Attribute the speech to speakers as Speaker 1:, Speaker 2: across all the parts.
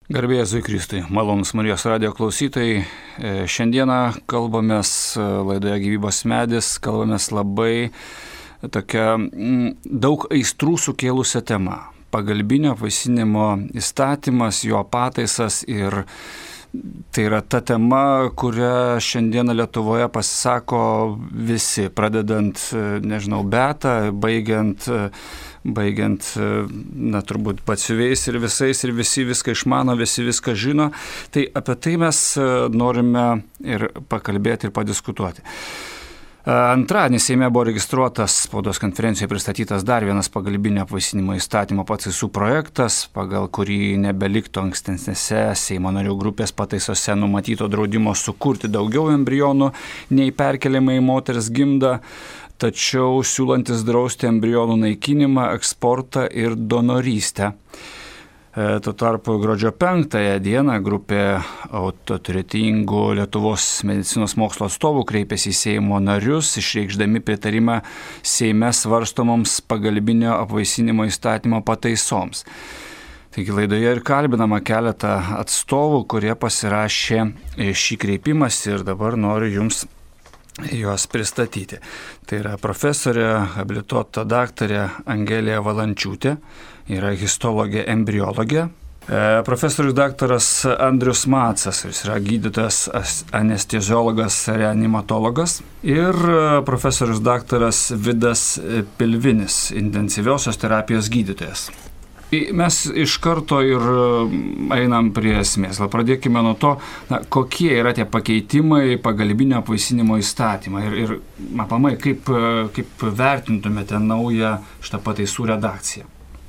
Speaker 1: Garbė Jėzui Kristui, malonūs Marijos radijo klausytojai. Šiandieną kalbamės laidoje Gyvybės medis, kalbamės labai tokia daug aistrų sukėlusią temą. Pagalbinio apvaisinimo įstatymas, jo pataisas, ir tai yra ta tema, kurią šiandieną Lietuvoje pasisako visi, pradedant, Beatą, baigiant, turbūt batsiuviais ir visais, ir visi viską išmano, visi viską žino. Tai apie tai mes norime ir pakalbėti ir padiskutuoti. Antradienį Seime buvo registruotas, spaudos konferencijoje pristatytas dar vienas pagalbinio apvaisinimo įstatymo pataisų projektas, pagal kurį nebeliktų ankstesnėse Seimo narių grupės pataisose numatyto draudimo sukurti daugiau embrionų nei perkeliamai į moters gimdą, tačiau siūlantis drausti embrionų naikinimą, eksportą ir donorystę. Tuo tarpu gruodžio 5 dieną grupė autoritetingų Lietuvos medicinos mokslo atstovų kreipėsi į Seimo narius, išreikšdami pritarimą Seime svarstomoms pagalbinio apvaisinimo įstatymo pataisoms. Taigi laidoje ir kalbinama keletą atstovų, kurie pasirašė šį kreipimąsi, ir dabar noriu jums juos pristatyti. Tai yra profesorė, habilituota daktarė Angelija Valančiūtė, yra histologė, embriologė. Profesorius daktaras Andrius Macas, jis yra gydytojas, anesteziologas, reanimatologas. Ir profesorius daktaras Vidas Pilvinis, intensyviosios terapijos gydytojas. Mes iš karto ir einam prie esmės. Pradėkime nuo to, kokie yra tie pakeitimai pagalbinio apvaisinimo įstatymą ir aplamai, kaip vertintumėte naują šitą pataisų redakciją.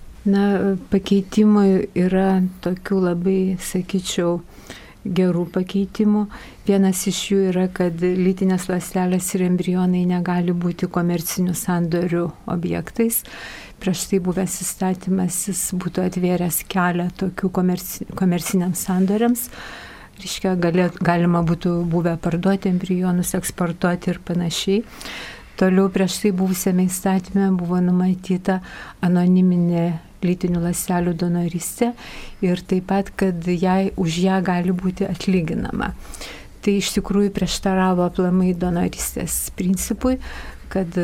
Speaker 2: Pakeitimų yra tokių labai, sakyčiau, gerų pakeitimų. Vienas iš jų yra, kad lytinės ląstelės ir embrionai negali būti komercinių sandorių objektais. Prieš tai buvęs įstatymas jis būtų atvėręs kelią tokių komerciniams sandoriams. Reiškia, galima būtų buvę parduoti embrionus, eksportuoti ir panašiai. Toliau prieš tai buvusiame įstatyme buvo numatyta anoniminė lytinių ląstelių donorystė ir taip pat, kad už ją gali būti atlyginama. Tai iš tikrųjų prieštaravo aplamai donorystės principui, kad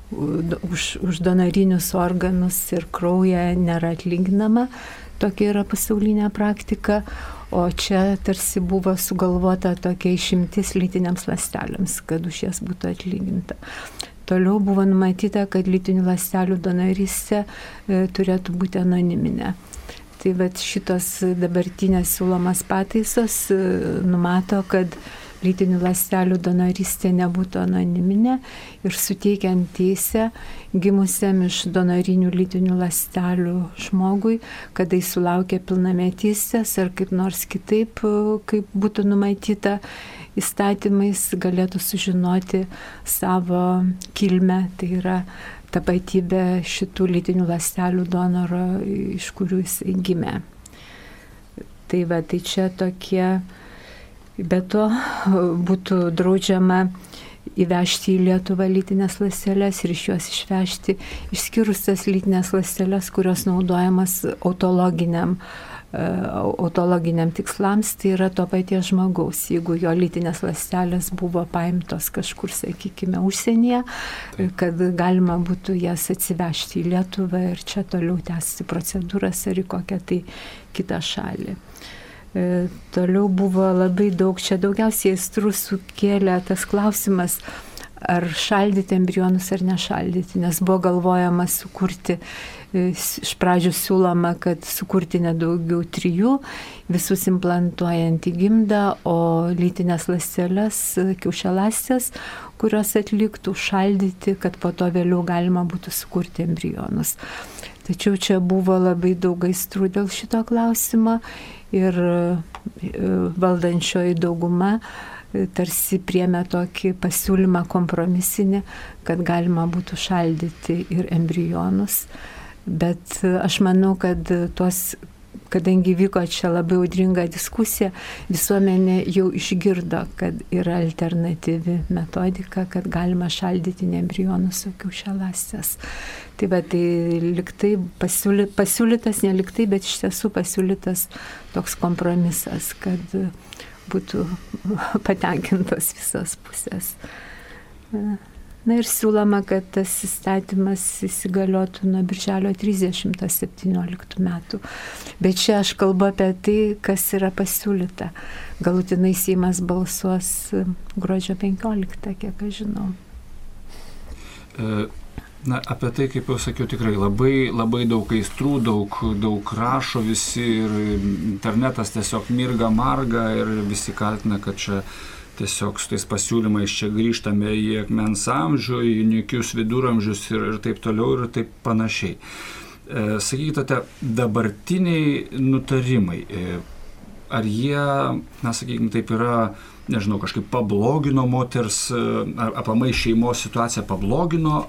Speaker 2: už donorinius organus ir kraują nėra atlyginama. Tokia yra pasaulinė praktika, o čia tarsi buvo sugalvota tokia išimtis lytiniams ląstelėms, kad už jas būtų atlyginta. Toliau buvo numatyta, kad lytinių ląstelių donorystė turėtų būti anoniminė. Tai šitos dabartinės siūlomas pataisos numato, kad lytinių ląstelių donorystė nebūtų anoniminė ir suteikiant teisę gimusiam iš donorinių lytinių ląstelių žmogui, kada jis sulaukia pilnametystės ar kaip nors kitaip, kaip būtų numatyta įstatymais, galėtų sužinoti savo kilmę, tai yra tapatybę šitų lytinių ląstelių donoro, iš kurių jis gimė. Tai čia tokie. Be to būtų draudžiama įvežti į Lietuvą lytinės ląsteles ir iš juos išvežti, išskyrus tas lytinės ląsteles, kurios naudojamas autologiniam tikslams, tai yra to paties žmogaus. Jeigu jo lytinės ląstelės buvo paimtos kažkur, sakykime, užsienyje, kad galima būtų jas atsivežti į Lietuvą ir čia toliau tęsti procedūras ar į kokią tai kitą šalį. Toliau buvo labai daug, čia daugiausiai aistrų sukėlė tas klausimas, ar šaldyti embrionus ar nešaldyti, nes buvo galvojama sukurti, iš pradžių siūloma, kad sukurti nedaugiau 3, visus implantuojant į gimdą, o lytinės ląsteles, kiaušialąstes, kurios atliktų, šaldyti, kad po to vėliau galima būtų sukurti embrionus. Tačiau čia buvo labai daug aistrų dėl šito klausimo ir valdančioji dauguma tarsi priėmė tokį pasiūlymą kompromisinį, kad galima būtų šaldyti ir embrionus. Bet aš manau, kad tuos kadangi vyko čia labai audringa diskusija, visuomenė jau išgirdo, kad yra alternatyvi metodika, kad galima šaldyti ne embrionus, o kiaušialąstes. Tai liktai pasiūlytas, neliktai, bet iš tiesų pasiūlytas toks kompromisas, kad būtų patenkintos visas pusės. Na ir siūloma, kad tas įstatymas įsigaliotų nuo birželio 30-17 metų. Bet čia aš kalbu apie tai, kas yra pasiūlyta. Galutinai Seimas balsuos gruodžio 15, kiek aš žinau.
Speaker 1: Na, apie tai, kaip jau sakiau, tikrai labai daug aistrų, daug rašo visi ir internetas tiesiog mirga marga ir visi kaltina, kad čia tiesiog su tais pasiūlymais čia grįžtame į akmens amžių, į nykius viduramžius ir taip toliau ir taip panašiai. Sakykite, dabartiniai nutarimai, ar jie, na, sakykime, taip yra, nežinau, kažkaip pablogino moters, ar aplamai šeimos situaciją pablogino,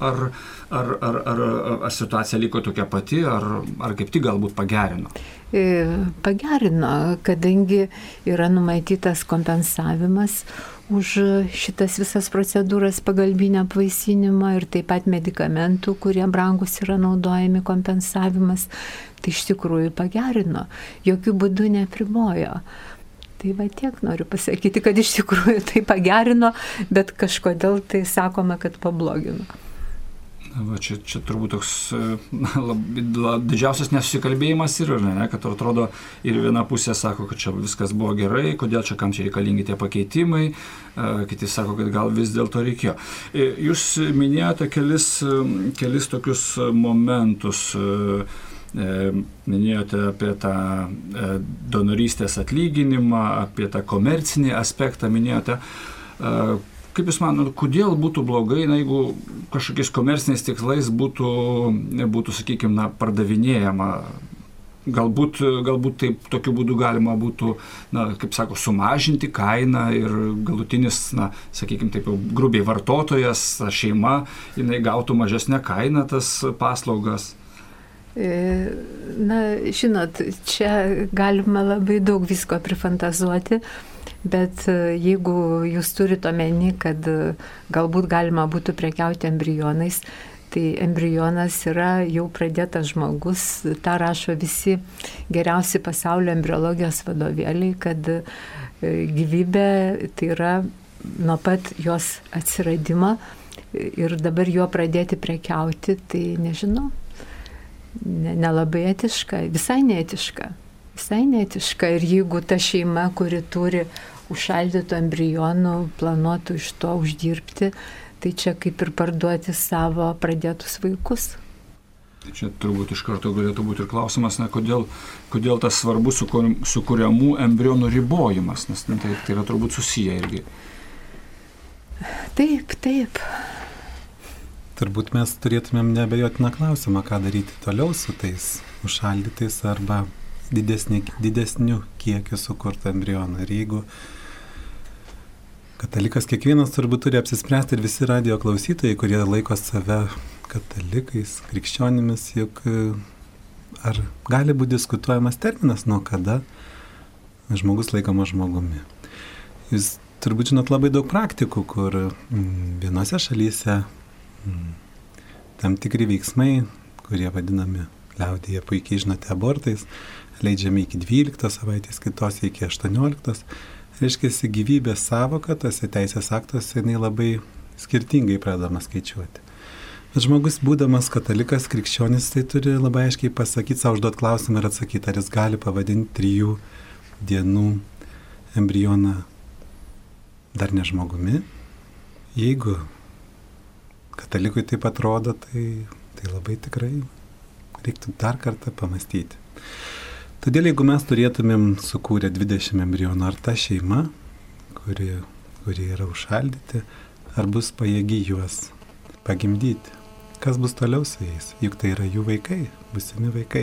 Speaker 1: ar situacija liko tokia pati, ar kaip tik galbūt pagerino?
Speaker 2: Pagerino, kadangi yra numatytas kompensavimas už šitas visas procedūras pagalbinio apvaisinimo ir taip pat medikamentų, kurie brangus yra naudojami, kompensavimas, tai iš tikrųjų pagerino, jokių būdų neapribojo. Tai tiek noriu pasakyti, kad iš tikrųjų tai pagerino, bet kažkodėl tai sakoma, kad pablogino.
Speaker 1: Va, čia turbūt toks didžiausias nesusikalbėjimas yra, ne? Kad atrodo ir viena pusė sako, kad čia viskas buvo gerai, kodėl čia kam čia reikalingi tie pakeitimai, kiti sako, kad gal vis dėlto reikėjo. Jūs minėjote kelis tokius momentus, minėjote apie tą donorystės atlyginimą, apie tą komercinį aspektą minėjote. Kaip Jūs manote, kodėl būtų blogai, jeigu kažkokiais komerciniais tikslais būtų sakykime, pardavinėjama? Galbūt taip, tokiu būdu galima būtų, kaip sako, sumažinti kainą ir galutinis, sakykime, taip jau grubiai vartotojas, šeima, jinai gautų mažesnę kainą tas paslaugas.
Speaker 2: Na, žinot, čia galima labai daug visko prifantazuoti. Bet jeigu jūs turite omeny, kad galbūt galima būtų prekiauti embrionais, tai embrionas yra jau pradėtas žmogus, tą rašo visi geriausi pasaulio embriologijos vadovėliai, kad gyvybė tai yra nuo pat jos atsiradimo ir dabar juo pradėti prekiauti, tai nežinau, nelabai etiška, visai neetiška. Ir jeigu ta šeima, kuri turi užšaldytų embrionų, planuotų iš to uždirbti, tai čia kaip ir parduoti savo pradėtus vaikus.
Speaker 1: Tai čia turbūt iš karto galėtų būti ir klausimas, kodėl tas svarbus sukuriamų embrionų ribojimas, nes tai yra turbūt susiję irgi.
Speaker 2: Taip.
Speaker 3: Turbūt mes turėtumėm neabejotiną klausimą, ką daryti toliau su tais užšaldytais arba didesniu kiekiu sukurtą embrioną. Ir jeigu katalikas kiekvienas turbūt turi apsispręsti ir visi radijo klausytojai, kurie laiko save katalikais, krikščionimis, juk ar gali būti diskutuojamas terminas, nuo kada žmogus laikomas žmogumi. Jūs turbūt žinot labai daug praktikų, kur vienose šalyse tam tikri veiksmai, kurie vadinami liaudyje puikiai žinote abortais, leidžiami iki 12 savaitės, kitose iki 18. Reiškia, gyvybės savoka, tose teisės aktuose, jinai labai skirtingai pradedama skaičiuoti. Bet žmogus, būdamas katalikas, krikščionis, tai turi labai aiškiai pasakyti, savo užduoti klausimą ir atsakyti, ar jis gali pavadinti 3 dienų embrioną dar ne žmogumi. Jeigu katalikui taip atrodo, tai labai tikrai reiktų dar kartą pamastyti. Todėl jeigu mes turėtumėm sukūrę 20 embrionų, ar ta šeima, kuri yra užšaldyti, ar bus pajėgi juos pagimdyti? Kas bus toliau su jais? Juk tai yra jų vaikai, būsimi vaikai.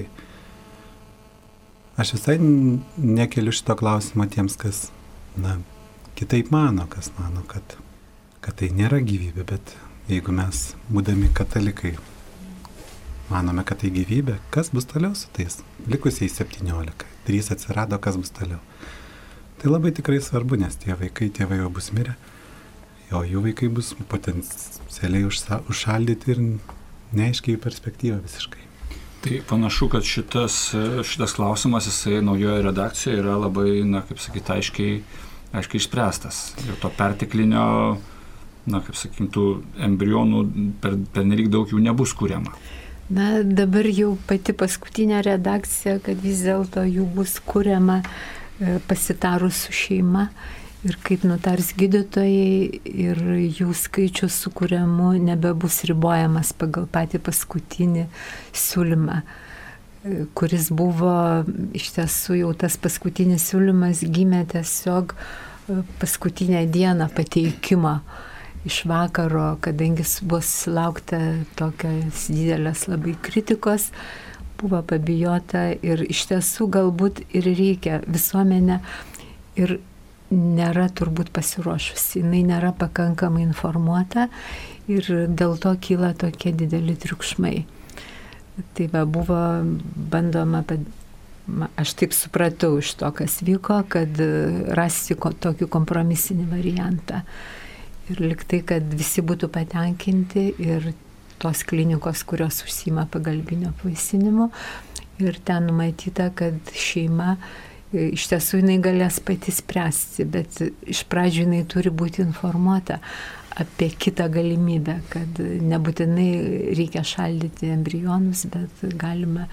Speaker 3: Aš visai nekeliu šito klausimo tiems, kas, kitaip mano, kas mano, kad tai nėra gyvybė, bet jeigu mes, būdami katalikai, manome, kad tai gyvybė, kas bus toliau su tais likusiais 17, 3 atsirado, kas bus toliau. Tai labai tikrai svarbu, nes tie vaikai, tėvai jau bus mirę, o jų vaikai bus potencialiai užšaldyti ir neaiškiai perspektyva visiškai.
Speaker 1: Tai panašu, kad šitas klausimas, jisai naujoje redakcijoje yra labai, kaip sakyti, aiškiai išspręstas. Ir to perteklinio, kaip sakykim, tų embrionų per nelik daug jų nebus kuriama.
Speaker 2: Dabar jau pati paskutinė redakcija, kad vis dėlto jų bus kuriama pasitarus su šeima ir kaip nutars gydytojai ir jų skaičius sukūriamų nebebus ribojamas pagal patį paskutinį siūlymą, kuris buvo iš tiesų jau tas paskutinis siūlymas gimė tiesiog paskutinę dieną pateikimo iš vakaro, kadangi buvo sulaukta tokios didelės labai kritikos, buvo pabijota ir iš tiesų galbūt ir reikia visuomenę ir nėra turbūt pasiruošusi, jinai nėra pakankamai informuota ir dėl to kyla tokie dideli triukšmai. Tai buvo bandoma, aš taip supratau iš to, kas vyko, kad rasti tokį kompromisinį variantą. Ir liktai, kad visi būtų patenkinti ir tos klinikos, kurios užsiima pagalbinio apvaisinimu. Ir ten numatyta, kad šeima iš tiesų jinai galės pati spręsti, bet iš pradžių jinai turi būti informuota apie kitą galimybę, kad nebūtinai reikia šaldyti embrionus, bet galima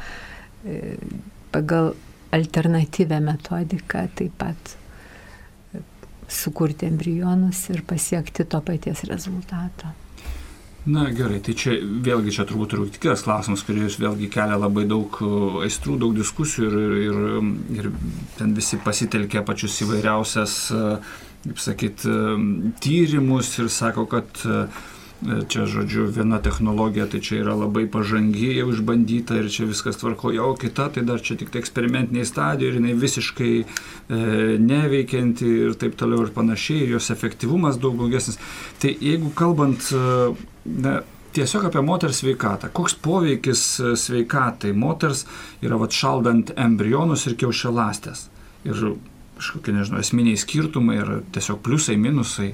Speaker 2: pagal alternatyvę metodiką taip pat sukurti embrionus ir pasiekti to paties rezultato.
Speaker 1: Gerai, tai vėlgi turbūt ir kitas klausimas, kuris vėlgi kelia labai daug aistrų, daug diskusijų ir ten visi pasitelkia pačius įvairiausias, kaip sakyt, tyrimus ir sako, kad čia, žodžiu, viena technologija, tai čia yra labai pažangiai jau išbandyta ir čia viskas tvarkoja, o kita, tai dar čia tik eksperimentiniai stadijoje ir jinai visiškai neveikianti ir taip toliau ir panašiai, ir jos efektyvumas daug blogesnis. Tai jeigu kalbant tiesiog apie moters sveikatą, koks poveikis sveikatai moters yra šaldant embrionus ir kiaušialąstes? Ir kažkokie, nežinau, esminiai skirtumai ir tiesiog pliusai, minusai?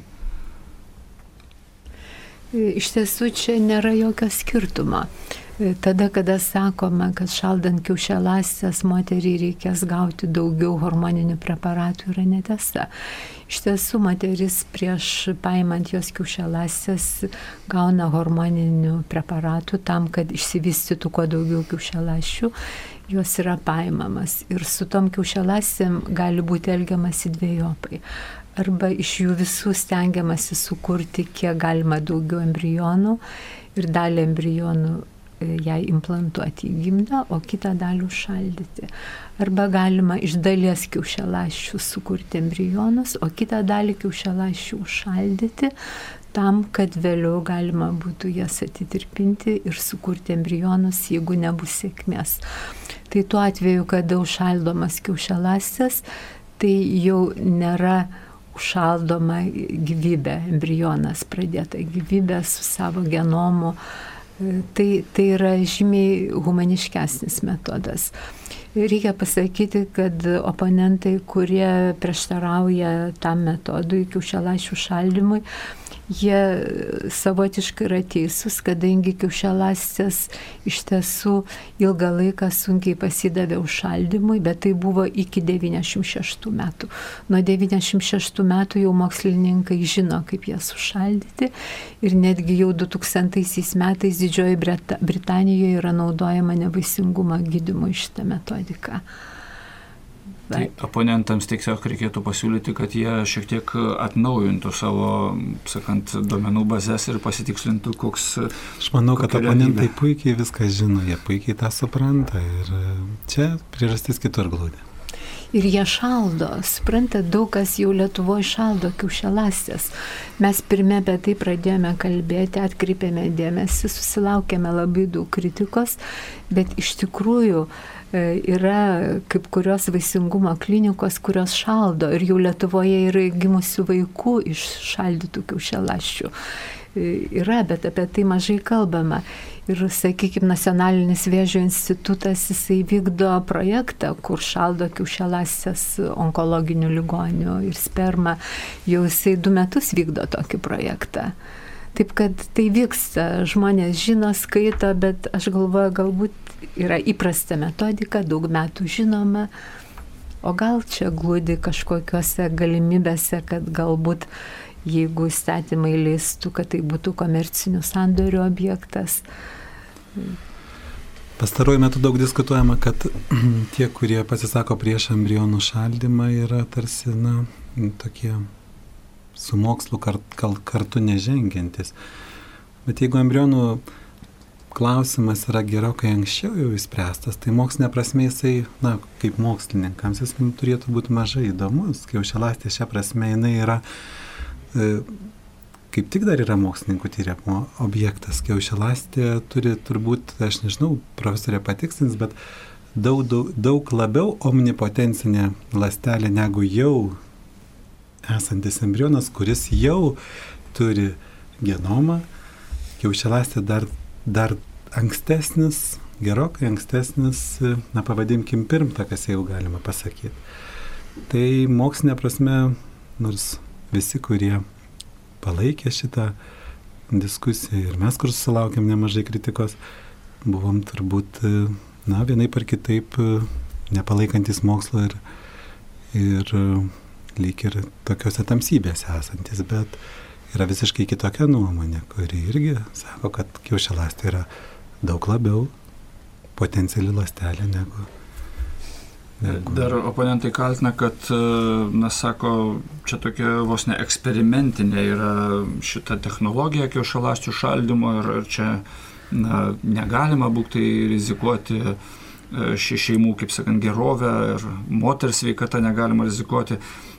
Speaker 2: Iš tiesų čia nėra jokio skirtumo. Tada, kada sakoma, kad šaldant kiaušialąstes moteriai reikės gauti daugiau hormoninių preparatų, yra netiesa. Iš tiesų, moteris prieš paimant jos kiaušialąstes gauna hormoninių preparatų tam, kad išsivystytų kuo daugiau kiaušialąsčių, jos yra paimamas. Ir su tom kiaušialąstėm gali būti elgiamasi dvejopai. Arba iš jų visų stengiamasi sukurti kiek galima daugiau embrionų ir dalį embrionų jai implantuoti į gimdą, o kitą dalį užšaldyti. Arba galima iš dalies kiaušialąsčių sukurti embrionus, o kitą dalį kiaušialąsčių užšaldyti tam, kad vėliau galima būtų jas atitirpinti ir sukurti embrionus, jeigu nebus sėkmės. Tai tuo atveju, kada užšaldomas kiaušialąstes, tai jau nėra užšaldoma gyvybė, embrionas pradėta gyvybė su savo genomu. Tai yra žymiai humaniškesnis metodas. Reikia pasakyti, kad oponentai, kurie prieštarauja tam metodui, kiaušialąsčių šaldymui, jie savotiškai yra teisūs, kadangi kiaušialąstės iš tiesų ilgą laiką sunkiai pasidavė užšaldymui, bet tai buvo iki 96 metų. Nuo 96 metų jau mokslininkai žino, kaip jas užšaldyti ir netgi jau 2000 metais Didžioji Britanijoje yra naudojama nevaisingumo gydymui šitą metodiką.
Speaker 1: Tai oponentams tiesiog reikėtų pasiūlyti, kad jie šiek tiek atnaujintų savo, sakant, duomenų bazės ir pasitikslintų, koks...
Speaker 3: Aš manau, kad oponentai puikiai viską žino, jie puikiai tą supranta ir čia priežastis kitur glūdi.
Speaker 2: Ir jie šaldo, supranta, daug kas jau Lietuvoje šaldo kiaušialąstes. Mes pirmie apie tai pradėjome kalbėti, atkreipėme dėmesį, susilaukėme labai daug kritikos, bet iš tikrųjų yra kaip kurios vaisingumo klinikos, kurios šaldo ir jau Lietuvoje yra gimusių vaikų iš šaldytų kiaušialąsčių. Yra, bet apie tai mažai kalbama. Ir, sakykime, Nacionalinis vėžio institutas, jisai vykdo projektą, kur šaldo kiaušialąstes onkologinių ligonių ir spermą. Jau jisai 2 metus vykdo tokį projektą. Taip kad tai vyksta, žmonės žino, skaito, bet aš galvoju, galbūt yra įprasta metodika, daug metų žinoma, o gal čia glūdi kažkokiuose galimybėse, kad galbūt jeigu įstatymai leistų, kad tai būtų komercinių sandorių objektas.
Speaker 3: Pastaruoju metu daug diskutuojama, kad tie, kurie pasisako prieš embrionų šaldymą, yra tarsi, tokie su mokslu kartu nežengiantis. Bet jeigu embrionų klausimas yra gerokai anksčiau jau įspręstas, tai mokslinė prasme jisai, kaip mokslininkams, jis turėtų būti mažai įdomus. Kiaušialąstė šią prasme jinai yra, kaip tik dar yra mokslininkų tyrimo objektas. Kiaušialąstė turi turbūt, aš nežinau, profesorė patikslins, bet daug labiau omnipotencinė ląstelė negu jau esantis embrionas, kuris jau turi genomą. Kiaušialąstė dar ankstesnis, gerokai ankstesnis, pavadinkim, pirmtakas, jau galima pasakyti. Tai mokslinė prasme, nors visi, kurie palaikė šitą diskusiją ir mes, kur sulaukėm nemažai kritikos, buvom turbūt, vienaip ar kitaip nepalaikantis mokslo ir lyg ir tokiuose tamsybėse esantis, bet yra visiškai kitokia nuomonė, kuri irgi sako, kad kiaušialąstė yra daug labiau potenciali ląstelė negu.
Speaker 1: Dar oponentai kaltina, kad, sako, čia tokia vos ne eksperimentinė yra šita technologija kiaušialąsčių šaldymo ir čia negalima būtų rizikuoti šeimų, kaip sakant, gerovę ir moters sveikata negalima rizikuoti.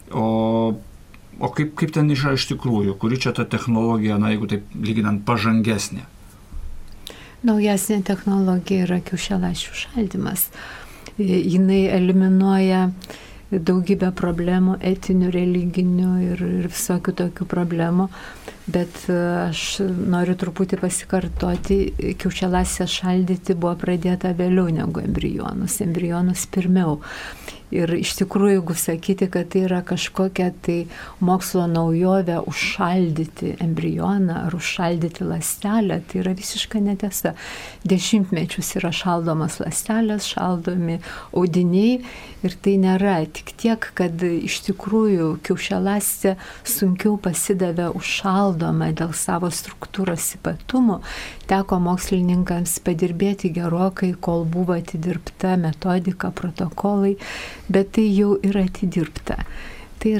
Speaker 1: O kaip ten yra iš tikrųjų, kuri čia ta technologija, jeigu taip lyginant, pažangesnė?
Speaker 2: Naujasnė technologija yra kiaušialąsčių šaldymas. Jinai eliminuoja daugybę problemų, etinių, religinių ir visokių tokių problemų, bet aš noriu truputį pasikartoti, kiaušialąstes šaldyti buvo pradėta vėliau negu embrionus pirmiau. Ir iš tikrųjų, jeigu sakyti, kad tai yra kažkokia tai mokslo naujovė užšaldyti embrioną ar užšaldyti ląstelę, tai yra visiška netiesa. 10 yra šaldomas ląstelės, šaldomi audiniai ir tai nėra tik tiek, kad iš tikrųjų kiaušialąstė sunkiau pasidavė užšaldoma dėl savo struktūros ypatumų. Teko mokslininkams padirbėti gerokai, kol buvo atidirbta metodika, protokolai, bet tai jau yra atidirbta. Tai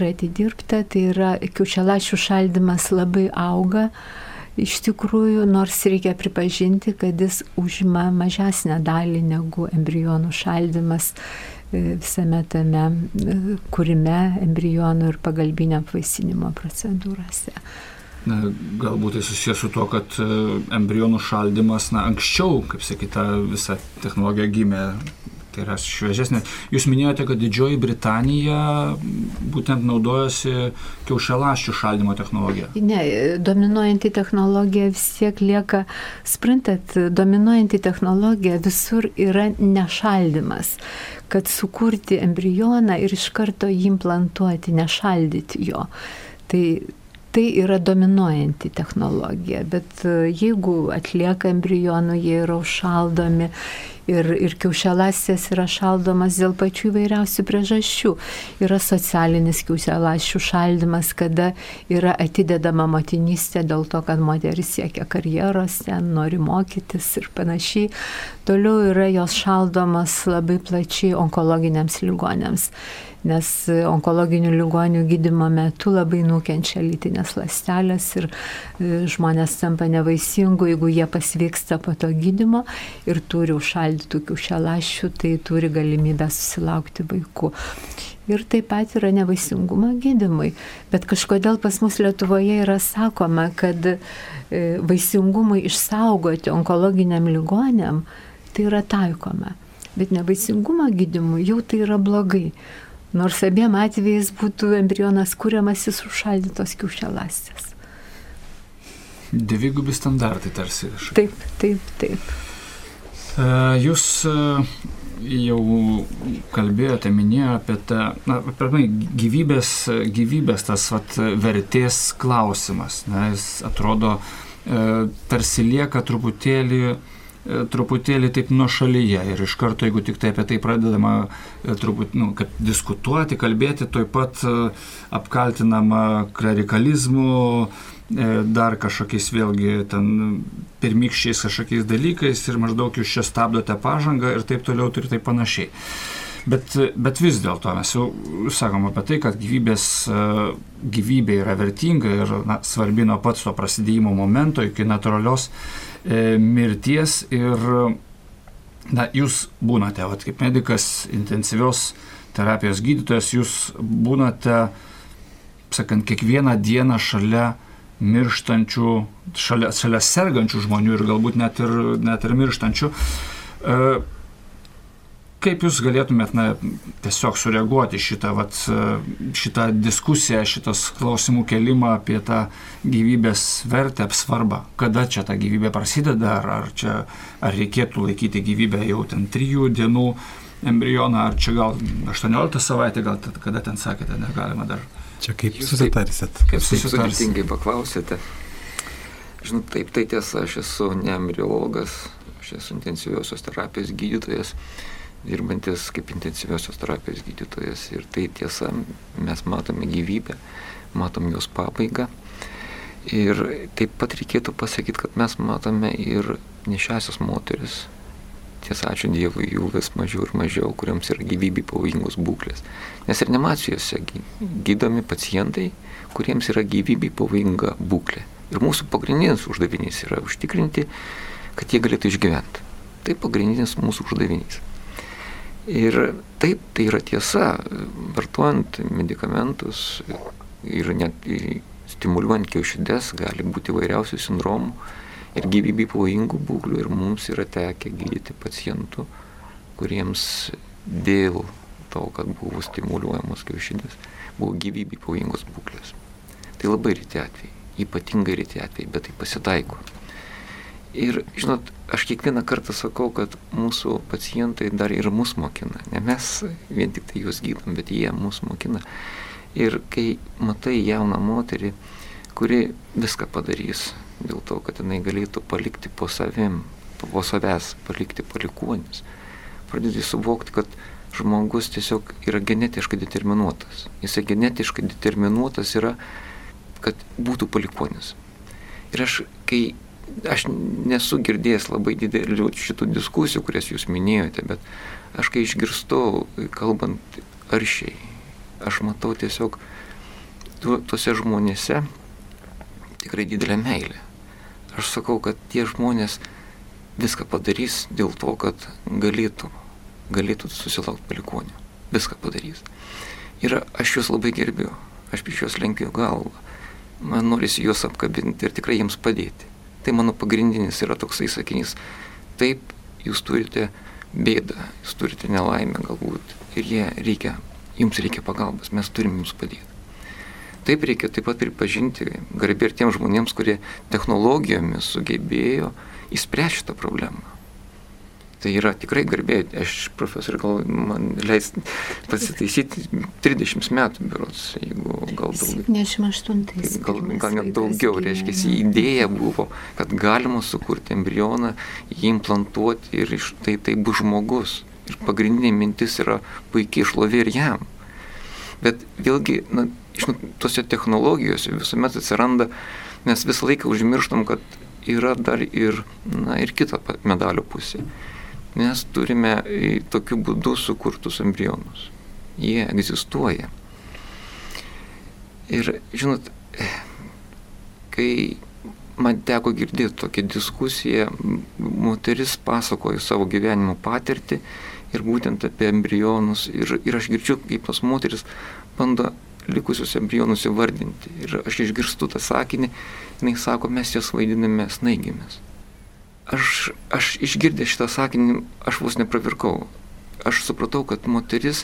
Speaker 2: yra kiaušialąsčių šaldymas labai auga. Iš tikrųjų, nors reikia pripažinti, kad jis užima mažesnę dalį negu embrionų šaldymas visame tame kūrime embrionų ir pagalbinio apvaisinimo procedūrose.
Speaker 1: Galbūt tai susijęs su to, kad embrionų šaldymas, anksčiau, kaip sakyta, visa technologija gimė, tai yra šviežesnė. Jūs minėjote, kad Didžioji Britanija būtent naudojasi kiaušialąsčių šaldymo technologiją.
Speaker 2: Ne, dominuojanti technologija vis tiek lieka, dominuojanti technologija visur yra nešaldymas. Kad sukurti embrioną ir iš karto jį implantuoti, nešaldyti jo. Tai yra dominuojanti technologija, bet jeigu atlieka embrionų, jie yra užšaldomi ir kiaušialąstės yra šaldomas dėl pačių įvairiausių priežasčių. Yra socialinis kiaušialąsčių šaldymas, kada yra atidedama motinystė dėl to, kad moteris siekia karjeros, ten nori mokytis ir panašiai. Toliau yra jos šaldomas labai plačiai onkologiniams ligoniams, nes onkologinių ligonių gydymo metu labai nukenčia lytinės ląstelės ir žmonės tampa nevaisingų, jeigu jie pasveiksta po to gydymo ir turi užšaldytų kiaušialąsčių, tai turi galimybę susilaukti vaikų. Ir taip pat yra nevaisingumo gydymui. Bet kažkodėl pas mus Lietuvoje yra sakoma, kad vaisingumui išsaugoti onkologiniam ligoniam tai yra taikoma. Bet nevaisingumo gydymui jau tai yra blogai. Nors abiem atvejais būtų embrionas kuriamas iš užšaldytos kiaušialąstės.
Speaker 1: Dvigubi standartai tarsi.
Speaker 2: Taip.
Speaker 1: Jūs jau kalbėjote, minėjote apie tą, pirmai, gyvybės tas vertės klausimas. Jis atrodo, tarsi lieka truputėlį taip nuošalyje ir iš karto, jeigu tik tai apie tai pradedama kaip diskutuoti, kalbėti, tuoj pat apkaltinama klerikalizmu, dar kažkokiais vėlgi ten pirmykščiais kažkokiais dalykais ir maždaug jūs čia stabdote pažangą ir taip toliau ir taip panašiai. Bet vis dėlto mes jau sakom apie tai, kad gyvybė yra vertinga ir svarbi nuo pats to prasidėjimo momento iki natūralios mirties ir jūs būnate, kaip medikas, intensyvios terapijos gydytojas, jūs būnate, sakant, kiekvieną dieną šalia mirštančių, šalia sergančių žmonių ir galbūt net ir mirštančių. Kaip jūs galėtumėt tiesiog sureaguoti šitą diskusiją, šitas klausimų kelimą apie tą gyvybės vertę, svarbą? Kada čia ta gyvybė prasideda, ar reikėtų laikyti gyvybę jau ten 3 dienų embrioną, ar čia gal 18 savaitę, gal kada ten sakėte, negalima dar?
Speaker 3: Čia kaip susitarsit?
Speaker 4: Kaip sudėtingai paklausėte. Žinot, taip, tai tiesa, aš esu ne embriologas, aš esu intensyviosios terapijos gydytojas, dirbantis kaip intensyviosios terapijos gydytojas. Ir tai tiesa, mes matome gyvybę, matom jos pabaigą. Ir taip pat reikėtų pasakyti, kad mes matome ir neščiasias moteris. Tiesa, ačiū Dievui, jų vis mažiau ir mažiau, kuriams yra gyvybei pavojingos būklės. Nes reanimacijose gydomi pacientai, kuriems yra gyvybei pavojinga būklė. Ir mūsų pagrindinis uždavinys yra užtikrinti, kad jie galėtų išgyventi. Tai pagrindinis mūsų uždavinys. Ir taip, tai yra tiesa, vartojant medikamentus ir net stimuliuojant kiaušides gali būti įvairiausių sindromų ir gyvybei pavojingų būklių ir mums yra tekę gydyti pacientų, kuriems dėl to, kad buvo stimuliuojamos kiaušidės, buvo gyvybei pavojingos būklės. Tai labai reti atvejai, ypatingai reti atvejai, bet tai pasitaiko. Ir, žinot, aš kiekvieną kartą sakau, kad mūsų pacientai dar ir mus mokina. Ne mes vien tik tai juos gydom, bet jie mus mokina. Ir kai matai jauną moterį, kuri viską padarys dėl to, kad jinai galėtų palikti po savęs palikti palikuonis, pradedi suvokti, kad žmogus tiesiog yra genetiškai determinuotas. Jisai genetiškai determinuotas yra, kad būtų palikuonis. Ir aš nesu girdėjęs labai didelių šitų diskusijų, kurias jūs minėjote, bet aš kai išgirstu, kalbant aršiai, aš matau tiesiog tuose žmonėse tikrai didelę meilę. Aš sakau, kad tie žmonės viską padarys dėl to, kad galėtų susilaukti palikuonių. Viską padarys. Ir aš juos labai gerbiu. Aš prieš juos lenkiu galvą. Man norisi juos apkabinti ir tikrai jiems padėti. Tai mano pagrindinis yra toksai sakinys. Taip, jūs turite bėdą, jūs turite nelaimę galbūt. Ir jums reikia pagalbos, mes turim jums padėti. Taip reikia taip pat pripažinti garbė ir tiems žmonėms, kurie technologijomis sugebėjo įspręsti šitą problemą. Tai yra tikrai garbė. Aš, profesoriu, gal man leis pasitaisyti 30 metų berods, jeigu gal daugiau.
Speaker 2: 78.
Speaker 4: Gal net daugiau, reiškia, idėja buvo, kad galima sukurti embrioną, jį implantuoti ir tai bus žmogus. Ir pagrindinė mintis yra puikiai šlovė ir jam. Bet vėlgi, tose technologijose visuomet atsiranda, mes visą laiką užmirštam, kad yra dar ir kita medalio pusė. Mes turime tokiu būdu sukurtus embrionus. Jie egzistuoja. Ir, žinot, kai man teko girdėti tokią diskusiją, moteris pasakojo savo gyvenimo patirtį ir būtent apie embrionus. Ir aš girdžiu, kaip tos moteris bando likusius embrionus įvardinti. Ir aš išgirstu tą sakinį, jinai sako, mes jas vaidiname snaigėmis. Aš išgirdęs šitą sakinį, aš vos nepravirkau. Aš supratau, kad moteris,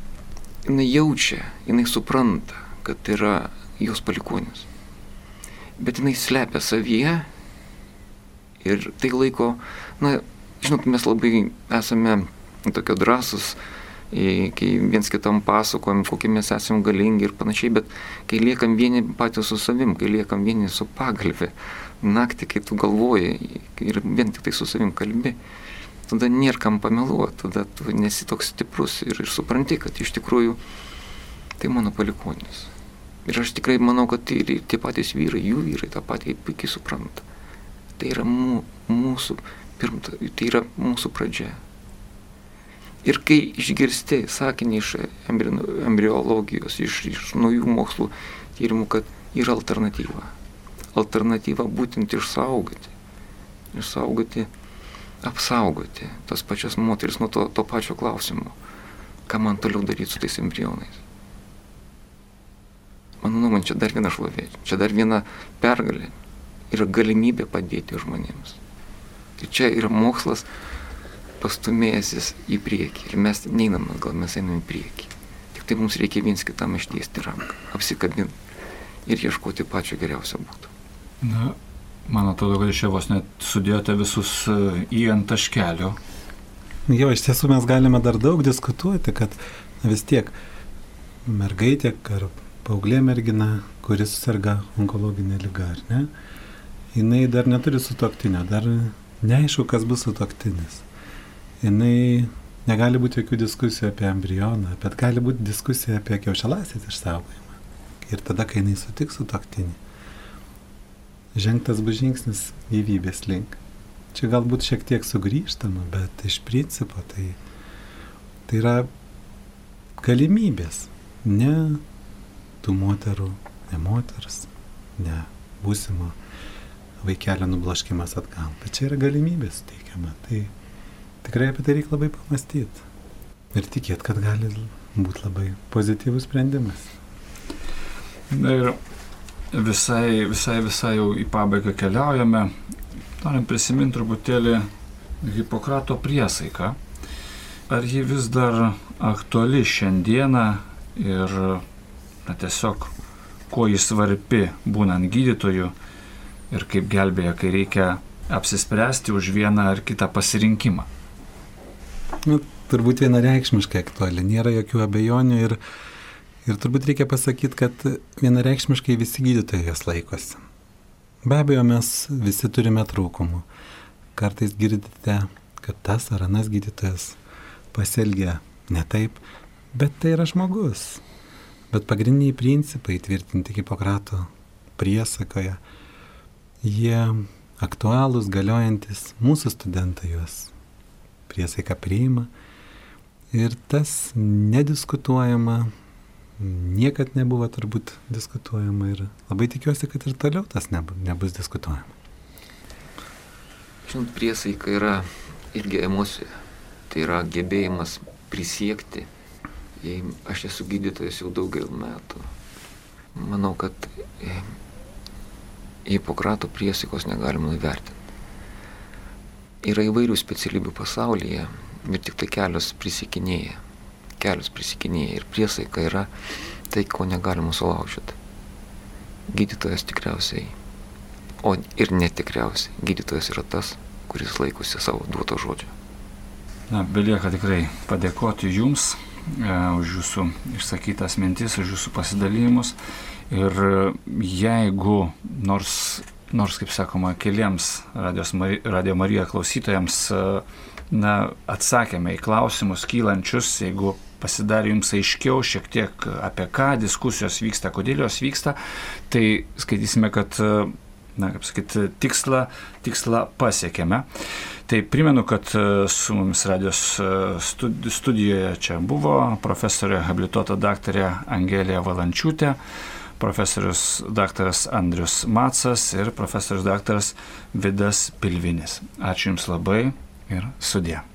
Speaker 4: jinai jaučia, jinai supranta, kad yra jos palikuonis. bet jinai slepia savyje ir tai laiko, žinot, mes labai esame tokio drąsus, kai viens kitam pasakojam, kokie mes esame galingi ir panašiai, bet kai liekam vieni patys su savim, kai liekam vieni su pagalvė, naktį, kai tu galvoji ir vien tik tai su savim kalbi, tada nėra kam pameluoti, tada tu nesi toks stiprus ir supranti, kad iš tikrųjų tai mano palikonis. Ir aš tikrai manau, kad ir tie patys vyrai, jų vyrai tą patį puikiai supranta. Tai yra mūsų tai yra mūsų pradžia. Ir kai išgirsti sakinį iš embriologijos, iš naujų mokslų tyrimų, kad yra alternatyva. Alternatyva būtent išsaugoti, apsaugoti tas pačias moteris nuo to pačio klausimo, ką man toliau daryti su tais embrionais. Mano nuomonė, čia dar viena šlovė, čia dar viena pergalė, yra galimybė padėti žmonėms. Tai čia yra mokslas pastumėjęsis į priekį ir mes neinam atgal, mes einam į priekį. Tik tai mums reikia viens kitam ištiesti ranką, apsikabinti ir ieškoti pačio geriausio būdo.
Speaker 1: Na, man atrodo, kad iš čia vos net sudėjote visus į ant taškelio.
Speaker 3: Jo, iš tiesų mes galime dar daug diskutuoti, kad vis tiek mergaitė ar paauglė mergina, kuris susirga onkologinė liga, ar ne, jinai dar neturi sutuoktinio, dar neaišku, kas bus sutuoktinis. Jinai negali būti jokių diskusijų apie embrioną, bet gali būti diskusija apie kiaušialąstės išsaugojimą. Ir tada, kai jinai sutiks sutuoktinį, žengtas bus žingsnis gyvybės link. Čia galbūt šiek tiek sugrįžtama, bet iš principo tai yra galimybės. Ne tų moterų, ne moters, ne būsimo vaikelio nubloškimas atgal. Bet čia yra galimybės suteikiama. Tai tikrai apie tai reikia labai pamastyti. Ir tikėti, kad gali būti labai pozityvus sprendimas.
Speaker 1: Na ir visai jau į pabaigą keliaujame. Norim prisiminti truputėlį Hipokrato priesaiką. Ar ji vis dar aktuali šiandieną ir tiesiog kuo jis svarbi būnant gydytoju ir kaip gelbėja, kai reikia apsispręsti už vieną ar kitą pasirinkimą?
Speaker 3: Turbūt vienareikšmiškai aktuali, nėra jokių abejonių ir turbūt reikia pasakyti, kad vienareikšmiškai visi gydytojai jos laikosi. Be abejo, mes visi turime trūkumų. Kartais girdite, kad tas ar anas gydytojas pasielgia ne taip, bet tai yra žmogus. Bet pagrindiniai principai tvirtinti Hipokrato priesakoje, jie aktualūs, galiojantis, mūsų studentai juos priesaiką priima ir tas nediskutuojama, niekad nebuvo turbūt diskutuojama ir labai tikiuosi, kad ir toliau tas nebus diskutuojama.
Speaker 4: Žinot, priesaika yra irgi emocija, tai yra gebėjimas prisiekti. Jei aš esu gydytojas jau daugelį metų, manau, kad Hipokrato priesaikos negalima nuvertinti. Yra įvairių specialybių pasaulyje ir tik tai kelios prisiekinėja ir priesaika yra tai, ko negalima sulaužyti. Gydytojas tikriausiai, o ir netikriausiai, gydytojas yra tas, kuris laikosi savo duoto žodžio.
Speaker 1: Belieka tikrai padėkoti Jums už Jūsų išsakytas mintis, už Jūsų pasidalymus ir jeigu nors kaip sakoma, keliems Radio Marija klausytojams atsakėme į klausimus kylančius, jeigu pasidarė jums aiškiau šiek tiek apie ką diskusijos vyksta, kodėl jos vyksta, tai skaitysime, kad tikslą pasiekėme. Tai primenu, kad su mumis radijos studijoje čia buvo profesorė habilituota daktarė Angelija Valančiūtė, profesorius daktaras Andrius Macas ir profesorius daktaras Vidas Pilvinis. Ačiū Jums labai ir sudie.